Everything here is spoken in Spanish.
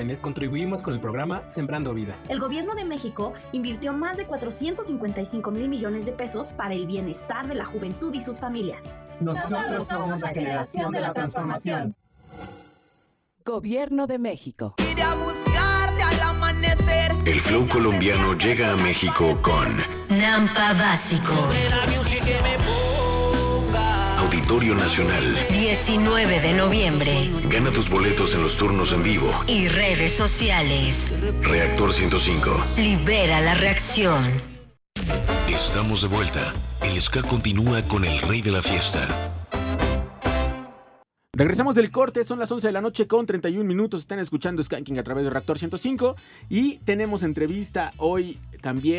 Contribuimos con el programa Sembrando Vida. El gobierno de México invirtió más de 455,000 millones de pesos para el bienestar de la juventud y sus familias. Nosotros somos la generación de la transformación. Gobierno de México. Ir a buscarte al amanecer. El flow colombiano llega a México con Nampa Básico. Auditorio Nacional. 19 de noviembre. Gana tus boletos en los turnos en vivo. Y redes sociales. Reactor 105. Libera la reacción. Estamos de vuelta. El ska continúa con el rey de la fiesta. Regresamos del corte, son las 11 de la noche con 31 minutos. Están escuchando Skanking a través de Reactor 105. Y tenemos entrevista hoy también.